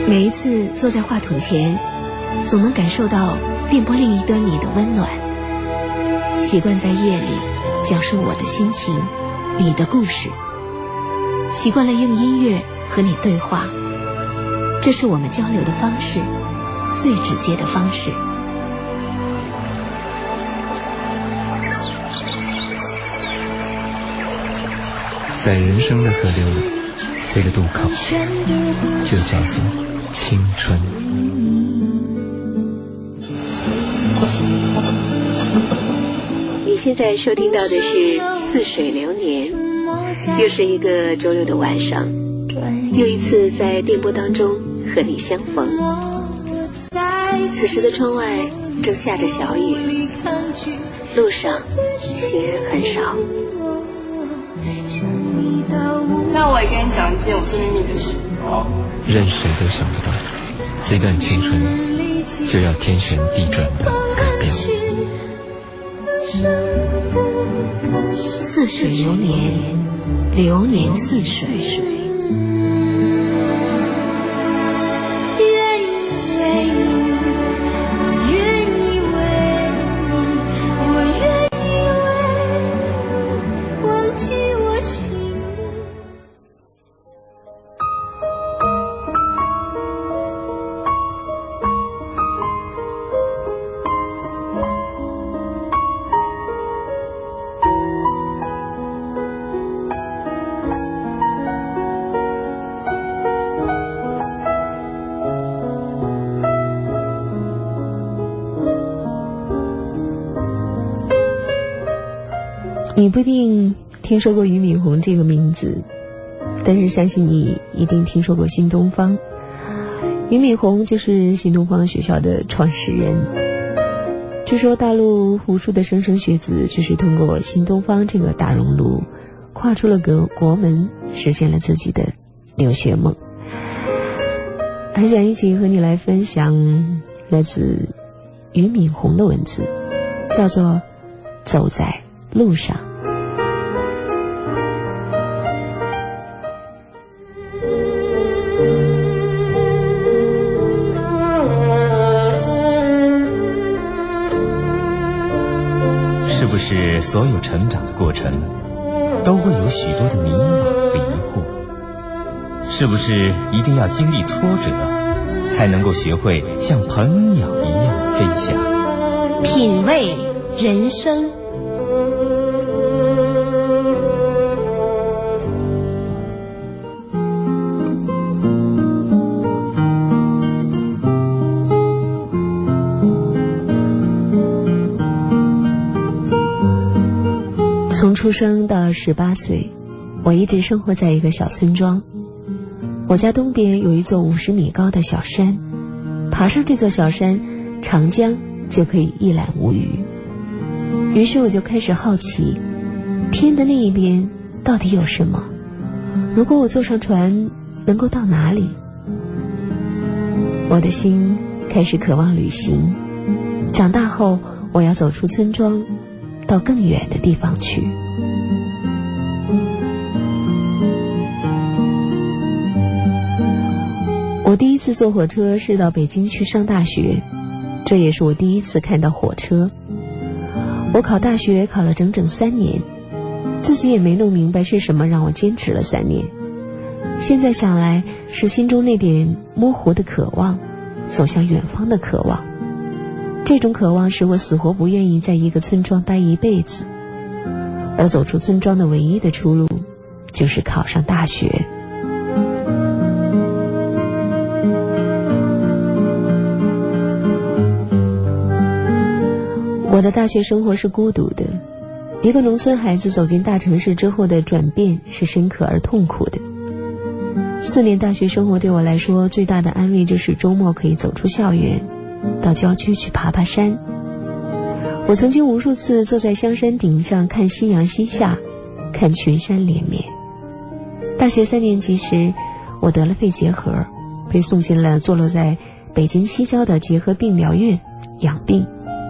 每一次坐在话筒前，总能感受到电波另一端你的温暖。习惯在夜里讲述我的心情，你的故事。习惯了用音乐和你对话，这是我们交流的方式，最直接的方式。 在人生的河流里，这个渡口就叫做青春。 你现在收听到的是似水流年，又是一个周六的晚上，又一次在电波当中和你相逢。此时的窗外正下着小雨，路上行人很少。 那我也跟你讲一件我最秘密的事。 任谁都想不到，这段青春就要天旋地转的改变。 似水流年，流年似水。你不一定听说过俞敏洪这个名字，但是相信你一定听说过新东方。俞敏洪就是新东方学校的创始人。据说大陆无数的莘莘学子就是通过新东方这个大熔炉跨出了国门，实现了自己的留学梦。很想一起和你来分享来自俞敏洪的文字，叫做走在路上。 是不是所有成长的过程都会有许多的迷茫和疑惑？是不是一定要经历挫折才能够学会像鹏鸟一样飞翔？ 品味人生。从出生到18岁，我一直生活在一个小村庄。我家东边有一座50米高的小山，爬上这座小山，长江就可以一览无余。于是我就开始好奇，天的那一边到底有什么？如果我坐上船，能够到哪里？我的心开始渴望旅行。长大后，我要走出村庄，到更远的地方去。我第一次坐火车是到北京去上大学，这也是我第一次看到火车。我考大学考了整整3年，自己也没弄明白是什么让我坚持了3年。现在想来，是心中那点模糊的渴望，走向远方的渴望。这种渴望使我死活不愿意在一个村庄待一辈子，而走出村庄的唯一的出路就是考上大学。我的大学生活是孤独的，一个农村孩子走进大城市之后的转变是深刻而痛苦的。4年大学生活对我来说最大的安慰就是周末可以走出校园，到郊区去爬爬山。我曾经无数次坐在香山顶上看夕阳西下，看群山连绵。大学3年级时，我得了肺结核，被送进了坐落在北京西郊的结核病疗院养病。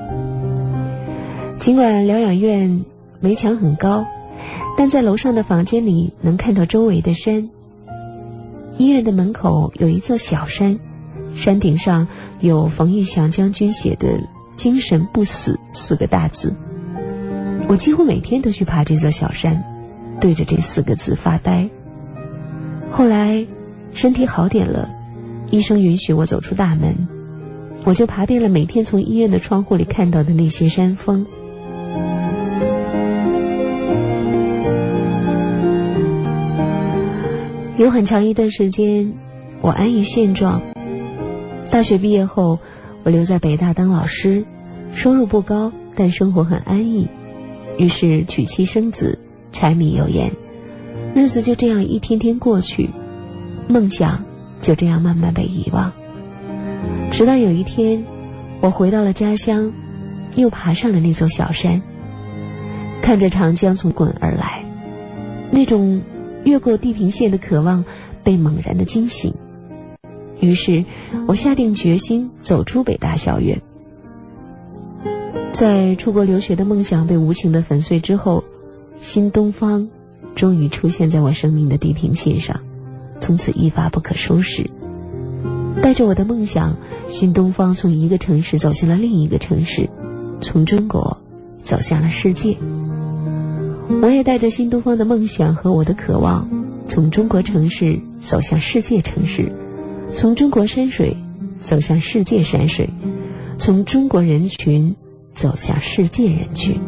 尽管疗养院围墙很高，但在楼上的房间里能看到周围的山。 医院的门口有一座小山，山顶上有冯玉祥将军写的精神不死4个大字。我几乎每天都去爬这座小山，对着这4个字发呆。后来身体好点了，医生允许我走出大门，我就爬遍了每天从医院的窗户里看到的那些山峰。有很长一段时间，我安于现状。大学毕业后，我留在北大当老师，收入不高，但生活很安逸。于是娶妻生子，柴米油盐，日子就这样一天天过去，梦想就这样慢慢被遗忘。直到有一天，我回到了家乡，又爬上了那座小山，看着长江从滚而来，那种越过地平线的渴望被猛然的惊醒。于是我下定决心走出北大校园。在出国留学的梦想被无情的粉碎之后，新东方终于出现在我生命的地平线上，从此一发不可收拾。带着我的梦想，新东方从一个城市走向了另一个城市，从中国走向了世界。我也带着新东方的梦想和我的渴望，从中国城市走向世界城市，从中国山水走向世界山水，从中国人群走向世界人群。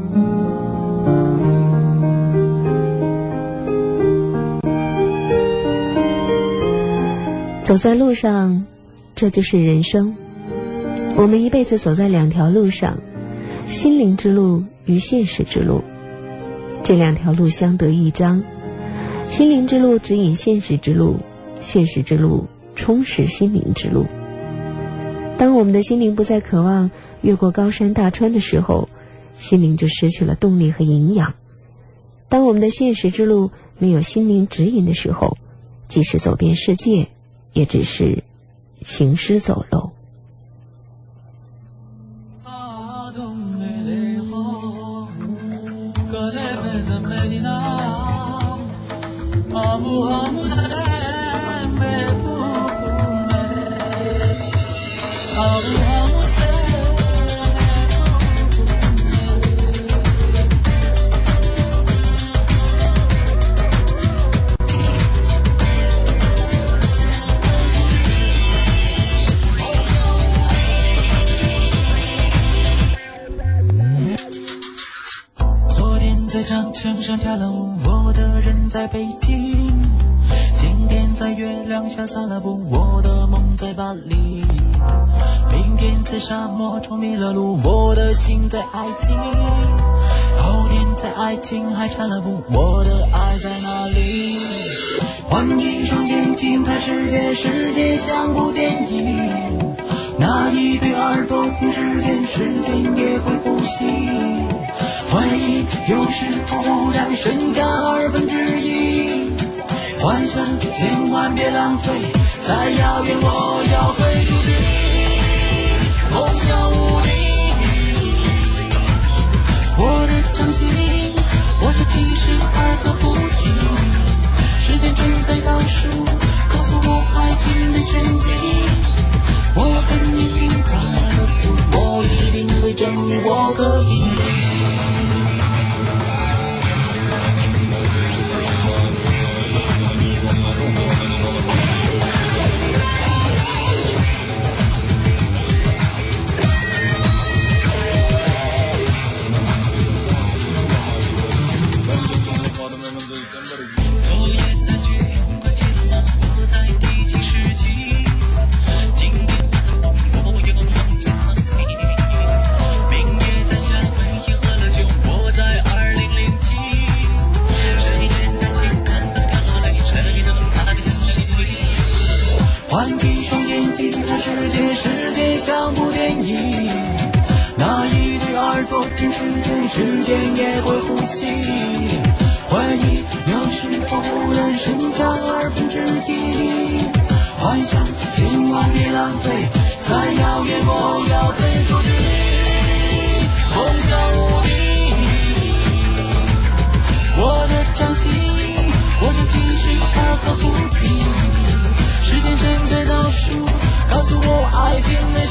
走在路上，这就是人生。我们一辈子走在2条路上，心灵之路与现实之路。这2条路相得益彰，心灵之路指引现实之路，现实之路充实心灵之路。当我们的心灵不再渴望越过高山大川的时候，心灵就失去了动力和营养。当我们的现实之路没有心灵指引的时候，即使走遍世界，也只是行尸走肉。 长城上跳了舞，我的人在北京。今天在月亮下散了步，我的梦在巴黎。明天在沙漠中迷了路，我的心在埃及。后天在爱琴海缠了布，我的爱在哪里？换一双眼睛看世界，世界像部电影。那一对耳朵听时间，时间也会呼吸。回忆有时候忽然剩下1/2，幻想千万别浪费，再遥远我要飞出去，梦想无敌。我的掌心，我是72个不停，时间正在倒数，告诉我爱情的全景。我跟你平坦的路，我一定会证明我可以。换一双眼睛看世界，世界像部电影。那一对耳朵听时间，时间也会呼吸。回忆有时候忽然剩下1/2，幻想千万别浪费，再遥远我要飞出去，梦想无敌。我的掌心，我就72个不停。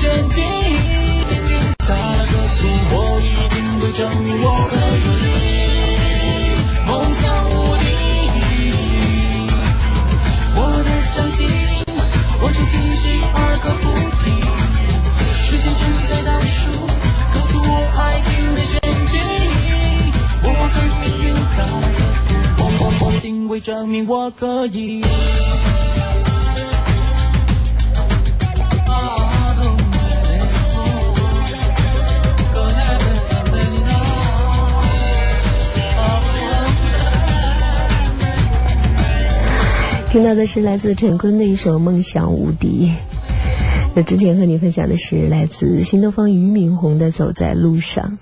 陷阱。打了个赌，我一定会证明我可以梦想无敌。我的掌心握着继续2个不停，时间正在倒数，告诉我爱情的陷阱。我和命运打了个赌，我一定会证明我可以。 听到的是来自陈坤的一首《梦想无敌》。那之前和你分享的是来自新东方俞敏洪的《走在路上》。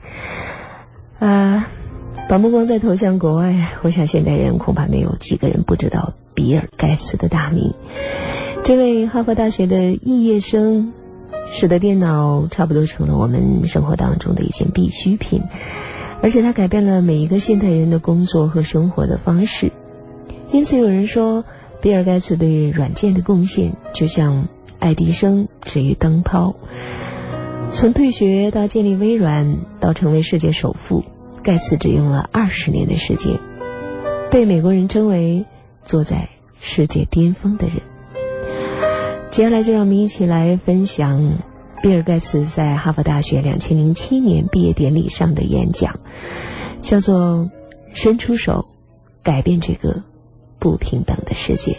把目光再投向国外，我想现代人恐怕没有几个人不知道比尔盖茨的大名。这位哈佛大学的肄业生，使得电脑差不多成了我们生活当中的一件必需品，而且它改变了每一个现代人的工作和生活的方式。因此有人说，比尔盖茨对软件的贡献就像爱迪生至于灯泡。从退学到建立微软到成为世界首富，盖茨只用了20年的时间，被美国人称为坐在世界巅峰的人。接下来就让我们一起来分享比尔盖茨在哈佛大学2007年毕业典礼上的演讲，叫做伸出手改变这个不平等的世界。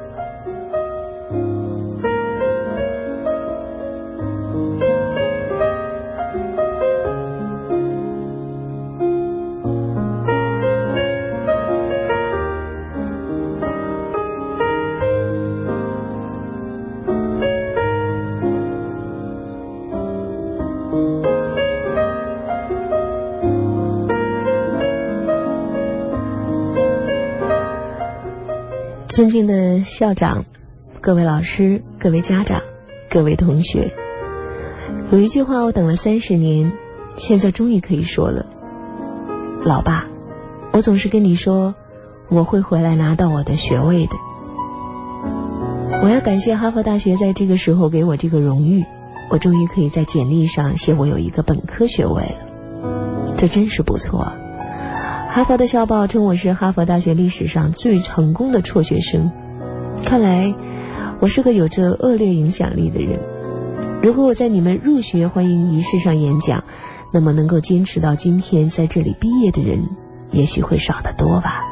尊敬的校长，各位老师，各位家长，各位同学，有一句话我等了30年，现在终于可以说了。老爸，我总是跟你说我会回来拿到我的学位的。我要感谢哈佛大学在这个时候给我这个荣誉，我终于可以在简历上写我有一个本科学位了，这真是不错啊。哈佛的校报称我是哈佛大学历史上最成功的辍学生，看来我是个有着恶劣影响力的人。如果我在你们入学欢迎仪式上演讲，那么能够坚持到今天在这里毕业的人也许会少得多吧。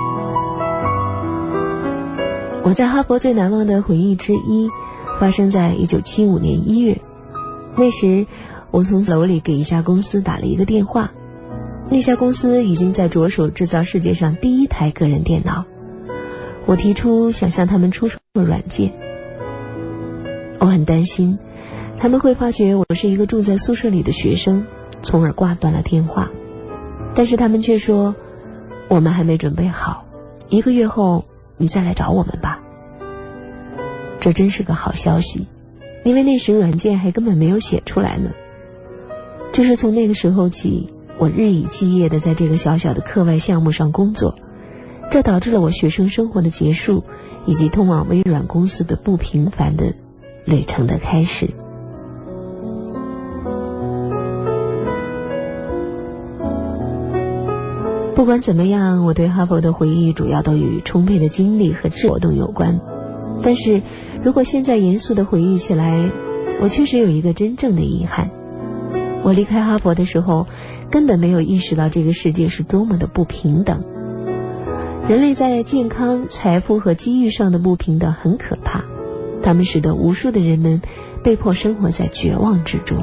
我在哈佛最难忘的回忆之一发生在1975年1月，那时我从楼里给一家公司打了一个电话，那家公司已经在着手制造世界上第1台个人电脑。我提出想向他们出售软件，我很担心他们会发觉我是一个住在宿舍里的学生，从而挂断了电话。但是他们却说，我们还没准备好，1个月后你再来找我们吧。这真是个好消息，因为那时软件还根本没有写出来呢。就是从那个时候起，我日以继夜地在这个小小的课外项目上工作，这导致了我学生生活的结束，以及通往微软公司的不平凡的旅程的开始。不管怎么样，我对哈佛的回忆主要都与充沛的精力和活动有关。但是如果现在严肃地回忆起来，我确实有一个真正的遗憾。我离开哈佛的时候，根本没有意识到这个世界是多么的不平等。人类在健康、财富和机遇上的不平等很可怕，它们使得无数的人们被迫生活在绝望之中。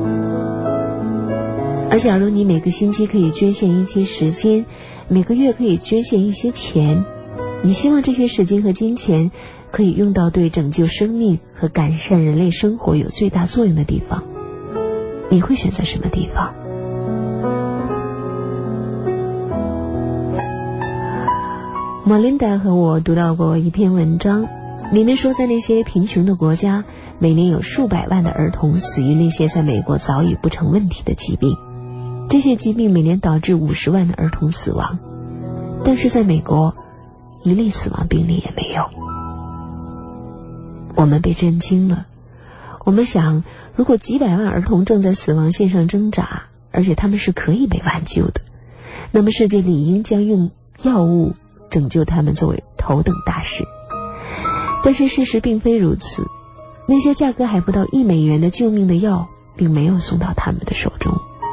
而假如你每个星期可以捐献一些时间，每个月可以捐献一些钱，你希望这些时间和金钱可以用到对拯救生命和改善人类生活有最大作用的地方，你会选择什么地方？玛琳达和我读到过一篇文章，里面说在那些贫穷的国家，每年有数百万的儿童死于那些在美国早已不成问题的疾病，这些疾病每年导致50万的儿童死亡，但是在美国1例死亡病例也没有。我们被震惊了， 我们想，如果几百万儿童正在死亡线上挣扎，而且他们是可以被挽救的，那么世界理应将用药物拯救他们作为头等大事。但是事实并非如此，那些价格还不到1美元的救命的药并没有送到他们的手中。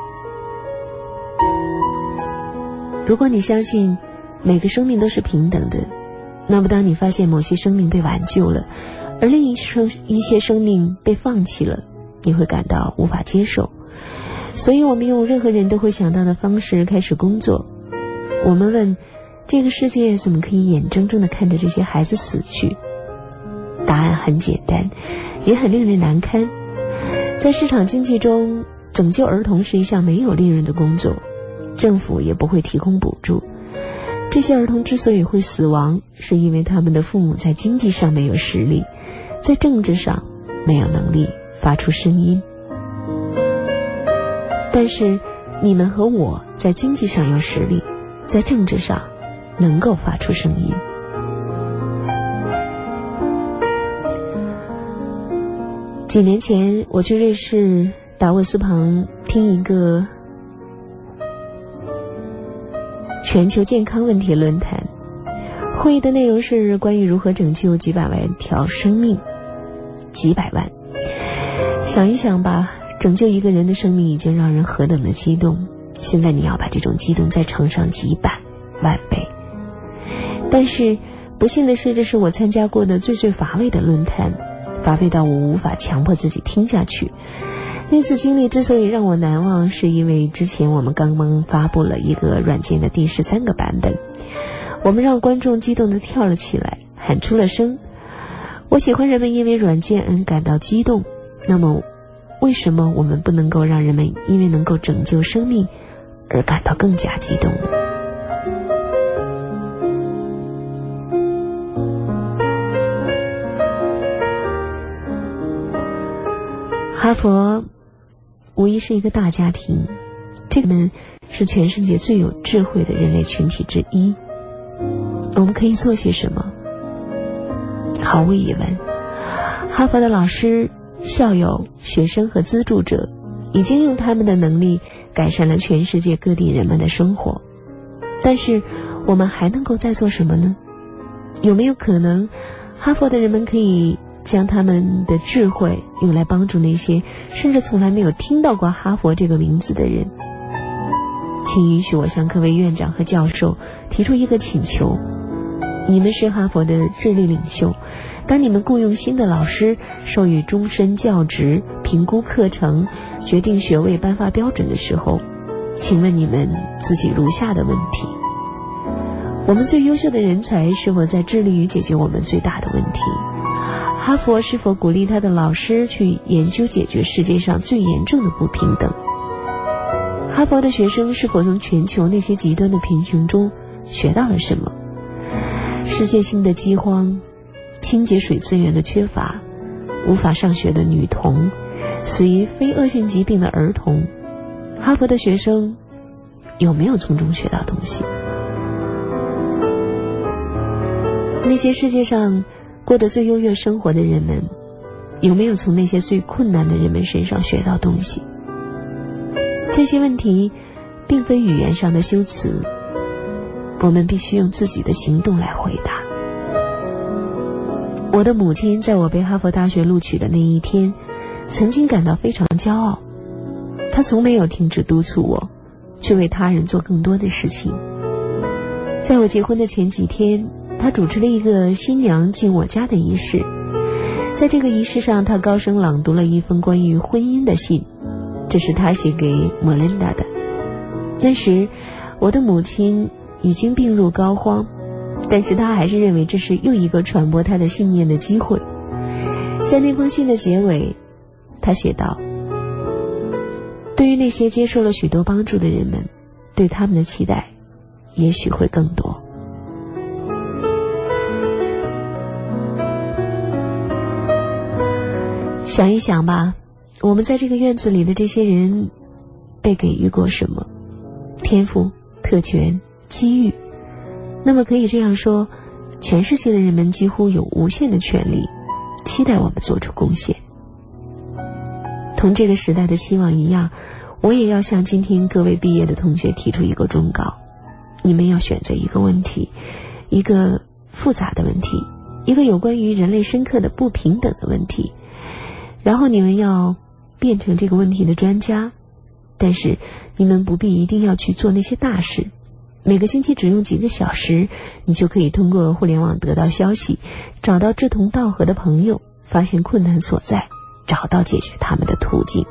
如果你相信每个生命都是平等的，那么当你发现某些生命被挽救了，而另一些生命被放弃了，你会感到无法接受。所以我们用任何人都会想到的方式开始工作。我们问，这个世界怎么可以眼睁睁地看着这些孩子死去？答案很简单，也很令人难堪。在市场经济中，拯救儿童是一项没有利润的工作，政府也不会提供补助。这些儿童之所以会死亡，是因为他们的父母在经济上没有实力，在政治上没有能力发出声音。但是你们和我在经济上有实力，在政治上能够发出声音。几年前我去瑞士达沃斯旁听一个全球健康问题论坛，会议的内容是关于如何拯救几百万条生命。几百万，想一想吧，拯救一个人的生命已经让人何等的激动，现在你要把这种激动再乘上几百万倍。但是不幸的是，这是我参加过的最乏味的论坛，乏味到我无法强迫自己听下去。那次经历之所以让我难忘，是因为之前我们刚刚发布了一个软件的第13个版本，我们让观众激动地跳了起来，喊出了声。我喜欢人们因为软件而感到激动，那么为什么我们不能够让人们因为能够拯救生命而感到更加激动呢？哈佛无疑是一个大家庭，这个们是全世界最有智慧的人类群体之一。我们可以做些什么？毫无疑问，哈佛的老师、校友、学生和资助者已经用他们的能力改善了全世界各地人们的生活。但是我们还能够再做什么呢？有没有可能哈佛的人们可以将他们的智慧用来帮助那些甚至从来没有听到过哈佛这个名字的人？请允许我向各位院长和教授提出一个请求。你们是哈佛的智力领袖，当你们雇佣新的老师，授予终身教职，评估课程，决定学位，颁发标准的时候，请问你们自己如下的问题：我们最优秀的人才是否在致力于解决我们最大的问题？哈佛是否鼓励他的老师去研究解决世界上最严重的不平等？哈佛的学生是否从全球那些极端的贫穷中学到了什么？世界性的饥荒，清洁水资源的缺乏，无法上学的女童，死于非恶性疾病的儿童，哈佛的学生有没有从中学到东西？那些世界上过得最优越生活的人们，有没有从那些最困难的人们身上学到东西？这些问题并非语言上的修辞，我们必须用自己的行动来回答。我的母亲在我被哈佛大学录取的那一天，曾经感到非常骄傲。她从没有停止督促我去为他人做更多的事情。在我结婚的前几天，她主持了一个新娘进我家的仪式。在这个仪式上，她高声朗读了一封关于婚姻的信，这是她写给莫琳达的。那时我的母亲已经病入膏肓，但是她还是认为这是又一个传播她的信念的机会。在那封信的结尾，她写道：对于那些接受了许多帮助的人们，对他们的期待也许会更多。想一想吧，我们在这个院子里的这些人被给予过什么？天赋、特权、机遇。那么可以这样说，全世界的人们几乎有无限的权利期待我们做出贡献。 同这个时代的期望一样，我也要向今天各位毕业的同学提出一个忠告：你们要选择一个问题，一个复杂的问题，一个有关于人类深刻的不平等的问题，然后你们要变成这个问题的专家。但是你们不必一定要去做那些大事，每个星期只用几个小时，你就可以通过互联网得到消息，找到志同道合的朋友，发现困难所在，找到解决他们的途径。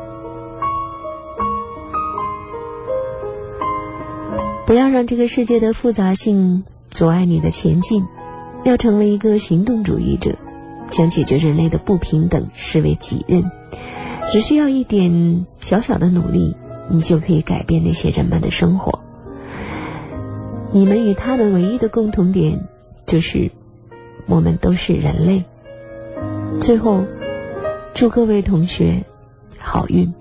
不要让这个世界的复杂性阻碍你的前进，要成为一个行动主义者，将解决人类的不平等视为己任。只需要一点小小的努力，你就可以改变那些人们的生活。你们与他们唯一的共同点就是我们都是人类。最后，祝各位同学好运。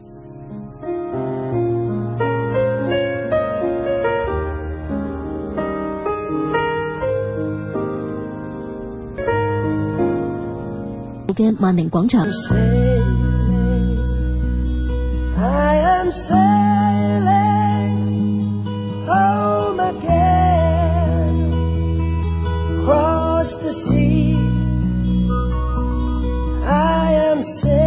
湖边万宁广场。 I am sailing home again, across the sea. I am sailing